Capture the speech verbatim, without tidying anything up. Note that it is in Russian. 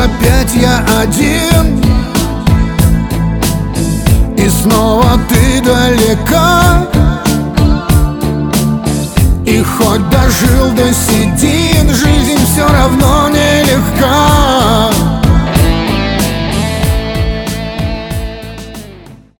опять я один, и снова ты далека. И хоть дожил до седин, жизнь все равно нелегка.